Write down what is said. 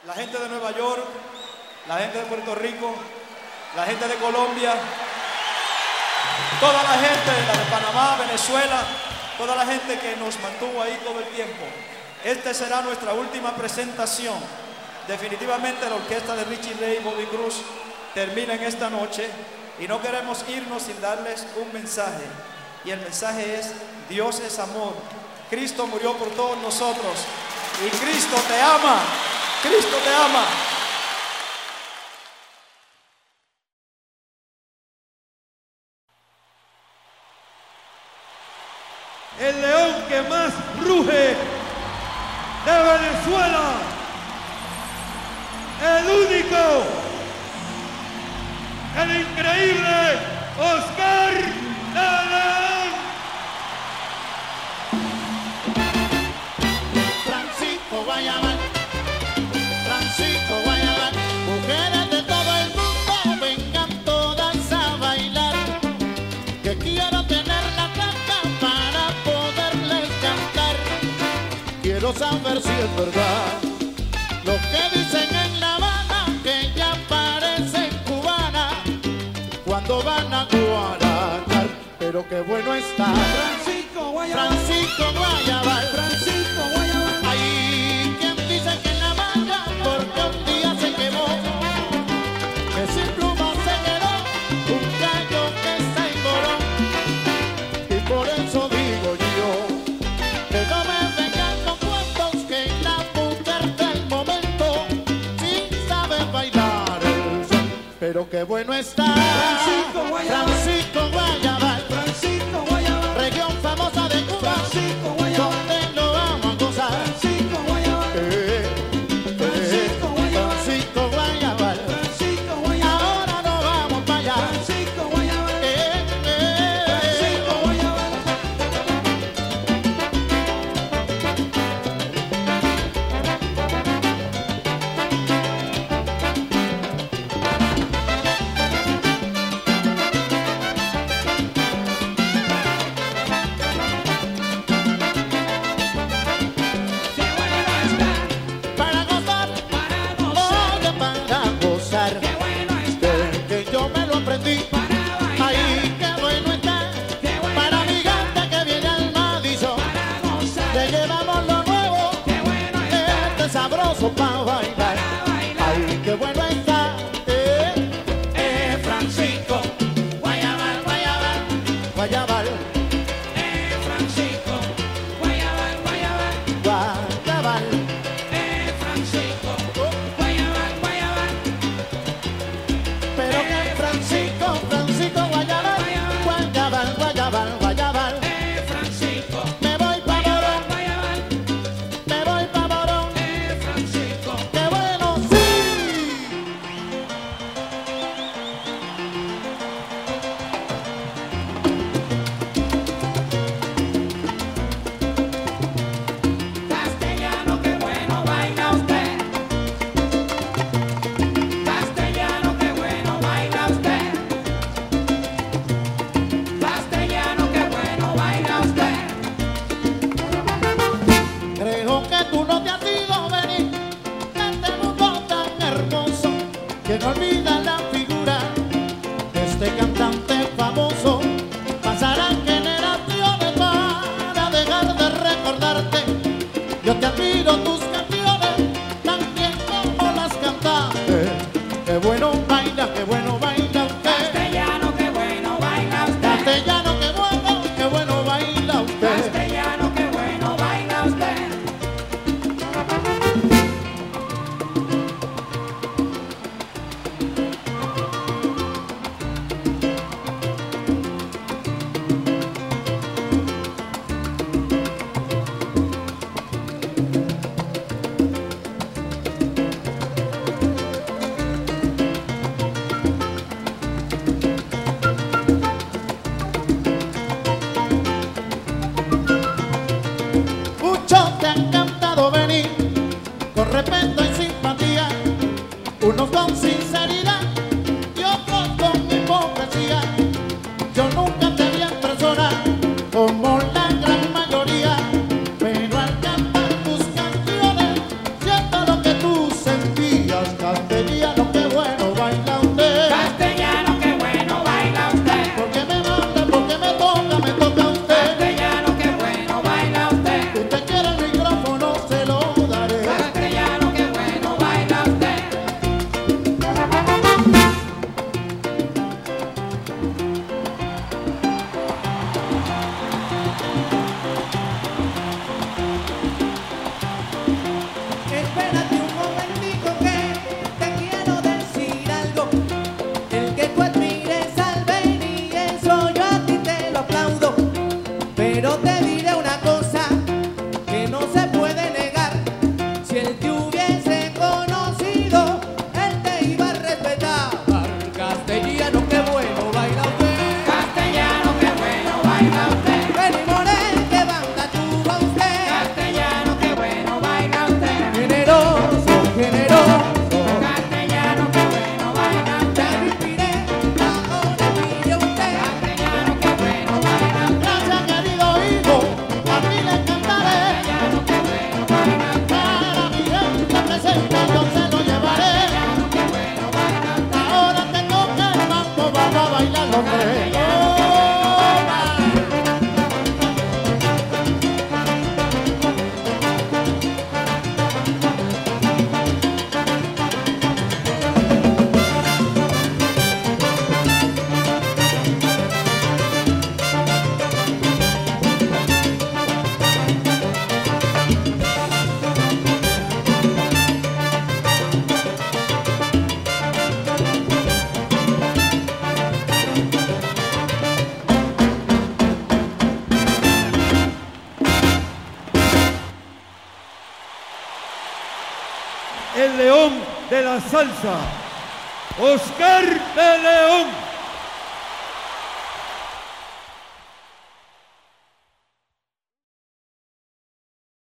la gente de Nueva York, la gente de Puerto Rico, la gente de Colombia, toda la gente, la de Panamá, Venezuela, toda la gente que nos mantuvo ahí todo el tiempo. Esta será nuestra última presentación. Definitivamente la orquesta de Richie Ray y Bobby Cruz termina en esta noche y no queremos irnos sin darles un mensaje. Y el mensaje es: Dios es amor. Cristo murió por todos nosotros y Cristo te ama. Cristo te ama. El león que más ruge de Venezuela, el único, el increíble Oscar de León. Francisco Guayabal, Francisco Guayabal, mujeres de todo el mundo, vengan todas a bailar, que quiero tener la caja para poderles cantar. Quiero saber si es verdad lo que dicen en La Habana, que ya parecen cubanas cuando van a Guaracar, pero qué bueno está Francisco Guayabal, Francisco Guayabal, Francisco Guayabal. hay quien dice que la manga porque un día se quemó, que sin pluma se quedó un gallo que se engoró, y por eso digo yo que no me vengan con cuentos, que la mujer del momento sí sabe bailar el son, pero qué bueno está Francisco Guayabal, Francisco Guayabal, Francisco Guayabal, región famosa de Cuba, Francisco Guayabal, donde lo vamos a gozar. Francisco Guayabal, Francisco Guayabal, Francisco Guayabal, Francisco Guayabal, ahora nos vamos para allá. Francisco Guayabal, Francisco Guayabal. Para gozar, oye, para gozar, que yo me lo aprendí. Ay, qué bueno está, para mi gata que viene al Madison, te llevamos lo nuevo, este sabroso pa' bailar. Ay, qué bueno está, Francisco Guayabal, Guayabal, Guayabal, Francisco Guayabal, Guayabal, Guayabal. Francisco Guayabal, Guayabal, Pero que Francisco, Francisco Guayabal, Guayabal, Guayabal, Guayabal. Francisco Me voy pa' Morón, Guayabal, me voy pa' Morón, Francisco. qué bueno sí. Castellano, qué bueno baila usted. Castellano, qué bueno baila usted. Castellano, qué bueno baila usted. Creo que tú no te has ido venir de este mundo tan hermoso, que no olvida la figura de este cantante famoso. Pasarán generaciones para dejar de recordarte. Yo te admiro tus canciones tan bien como las cantaste. Qué bueno baila usted. Castellano, qué bueno baila usted. Castellano, qué bueno baila usted. Castellano, qué bueno baila usted. Muchos te han cantado venir con respeto y simpatía, unos con sinceridad y otros con hipocresía. Yo nunca te vi en persona como la gran mayoría, pero al cantar tus canciones siento lo que tú sentías. el león de la salsa, Oscar de León.